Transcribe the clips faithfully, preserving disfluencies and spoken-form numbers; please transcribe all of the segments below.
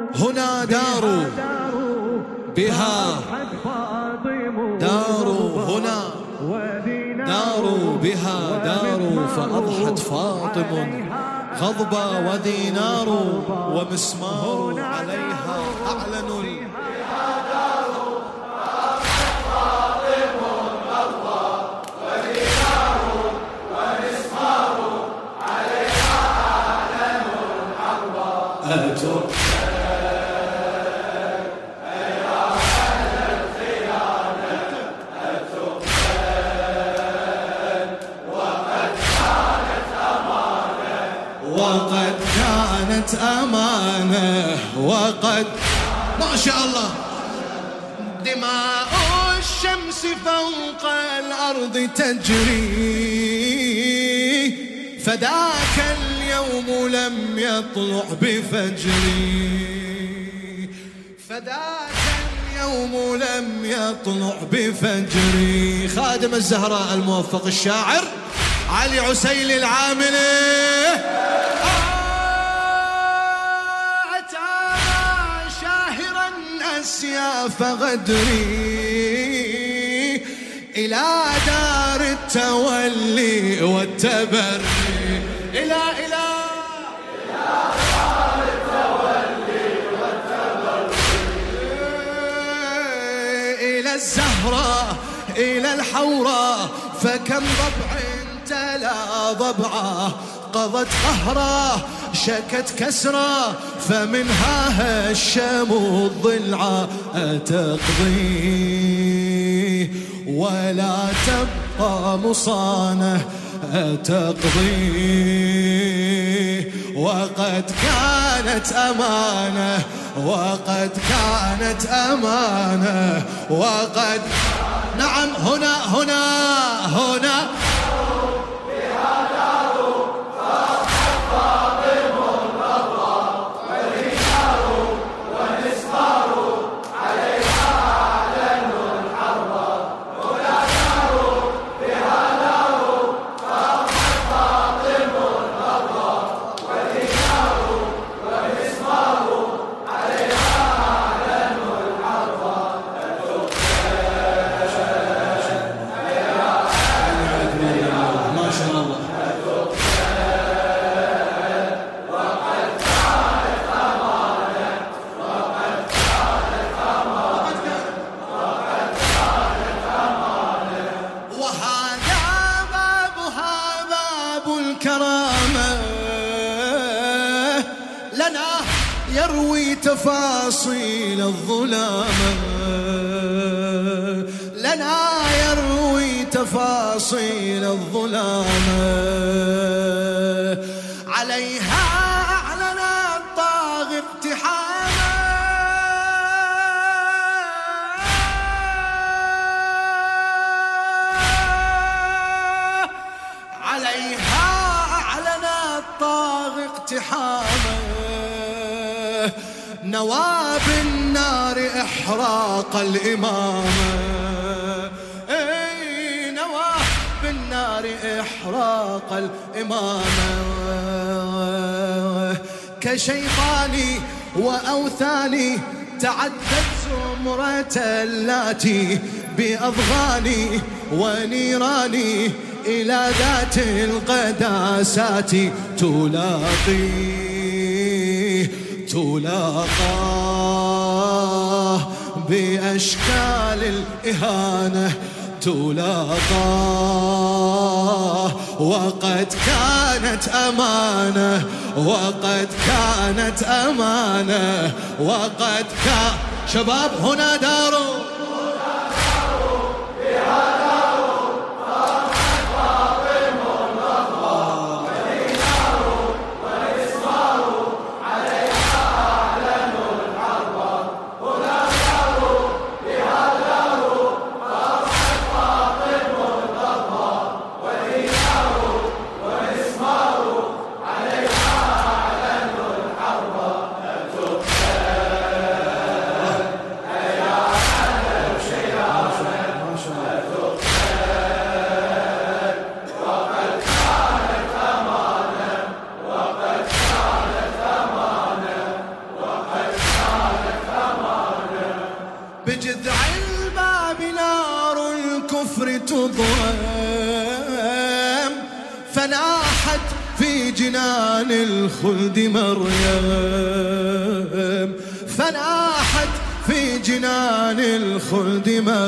هنا دار بها دار هنا دار بها دار فأضحت فاطم غضبا ودينار ومسمار عليها أعلن وقد كانت أمانة وقد ما شاء الله دماء الشمس فوق الأرض تجري فذاك اليوم لم يطلع بفجري فذاك اليوم لم يطلع بفجري. خادم الزهراء الموفق الشاعر علي عسيلي العاملي أسياف غدري إلى دار التولي والتبري إلى إلى دار التولي والتبري إلى الزهراء إلى الحوراء فكم ضبع تلا ضبعه قضت قهرا شكت كسرا فمنها هشم الضلع أتقضي ولا تبقى مصانة أتقضي وقد كانت أمانة وقد كانت أمانة وقد نعم هنا هنا هنا يروي تفاصيل الظلام لنا يروي تفاصيل الظلام عليها أعلن الطاغي اقتحاما عليها أعلن الطاغي اقتحاما نوى بالنار إحراق الإمامة اي نوى بالنار إحراق الإمامة كشيطاني وأوثاني تعدت زمرة اللاتي بأضغاني ونيراني إلى ذات القداسات تلاقي تلاقى بأشكال الإهانة تلاقى وقد كانت أمانة وقد كانت أمانة وقد كان شباب هنا داروا جنان الخلد مريم، فلاحت في جنان الخلد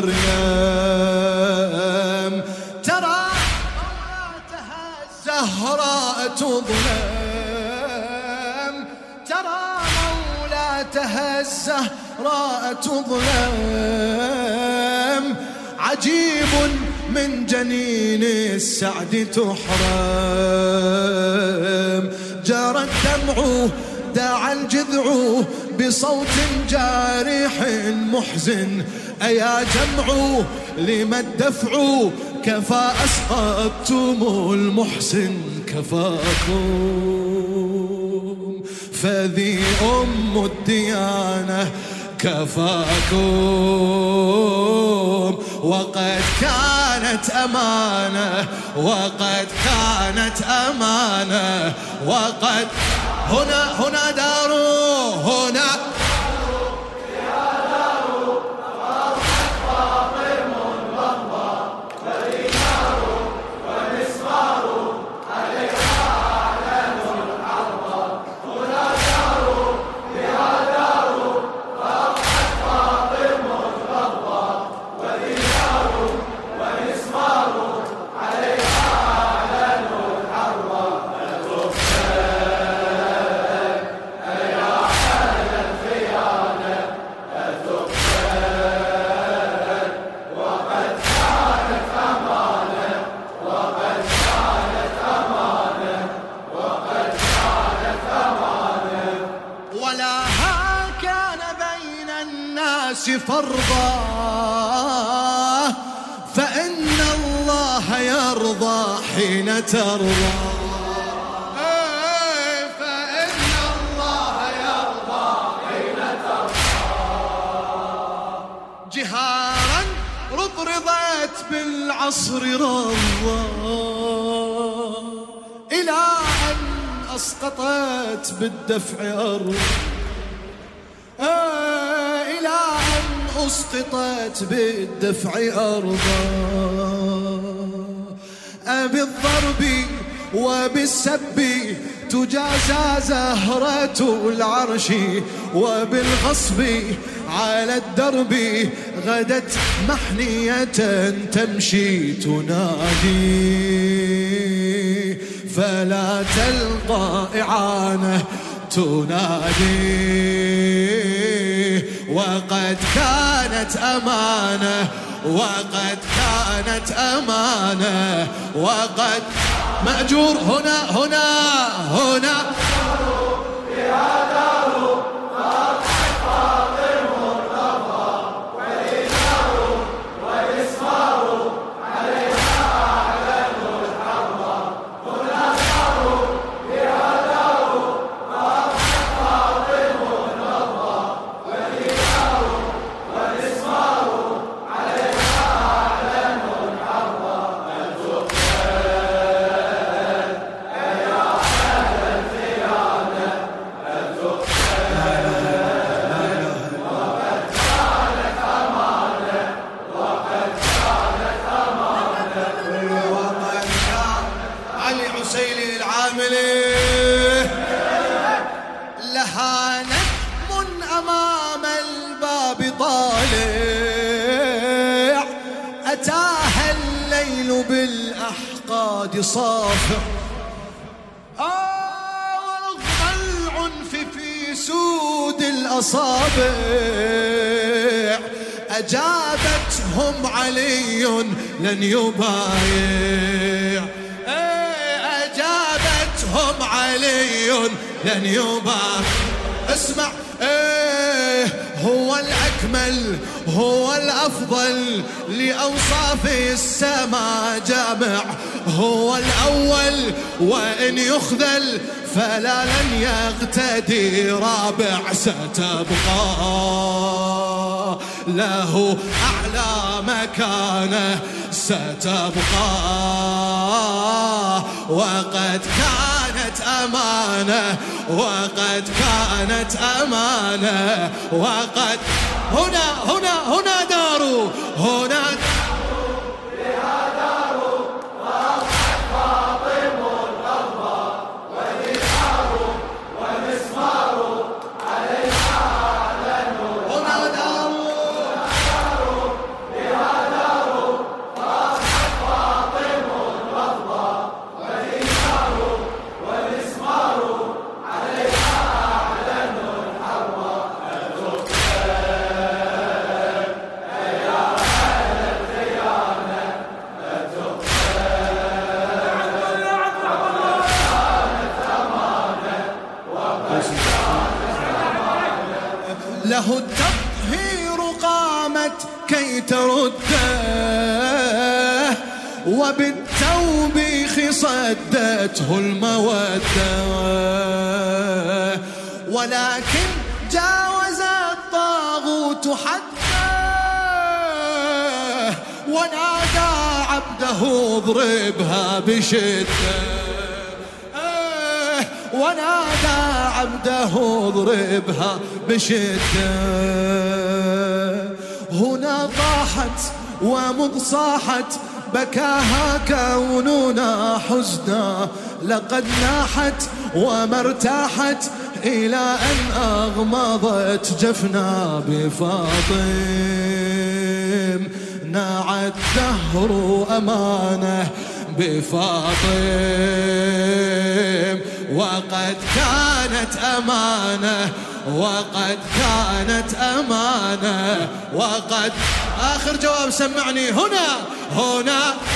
مريم. ترى مولاتها الزهراء تظلم، ترى مولاتها الزهراء تظلم. عجيب من جنين السعد تحرم. جرى الدمع دعا الجذع بصوت جارح محزن. أيا جمع لما الدفع كفى أسقطتم المحسن كفاكم. فذي أم الديانة كفاكم. وقد كانت أمانة، وقد كانت أمانة، وقد هنا هنا دار هنا فرضا. فإن الله يرضى حين ترضى. فإن الله يرضى حين ترضى. جهارا رضرضت بالعصر رضا، إلى أن أسقطت بالدفع أرض. أسقطت بالدفع أرضا. بالضرب وبالسب تجازى زهرة العرش، وبالغصب على الدرب غدت محنية تمشي تنادي. فلا تلقى إعانة تنادي. وقد كانت أمانة، وقد كانت أمانة، وقد مأجور هنا هنا هنا أتاها الليل بالأحقاد صافع. آه ورغم العنف في سود الأصابع أجابتهم علي لن يبايع. أجابتهم علي لن يبايع. اسمع، ايه هو الأكمل هو الأفضل لأوصاف السماء جامع. هو الأول وإن يخذل فلا لن يغتدي رابع. ستبقى له أعلى مكانه ستبقى. وقد كانت أمانة، وقد كانت أمانة، وقد هنا هنا هنا دار هنا بها دار وأصبحت فاطم الأرض. له التطهير قامت كي ترده، وبالتوبيخ صدته المودة، ولكن جاوز الطاغوت حده، ونادى عبده اضربها بشدة، ونادى عبده اضربها بشدة. هنا طاحت ومذ صاحت بكاها كوننا حزنا، لقد ناحت وما ارتاحت إلى أن أغمضت جفنا بفاطم. ناع الدهر أمانه بفاطم، وقد كانت أمانة، وقد كانت أمانة، وقد آخر جواب سمعني. هنا هنا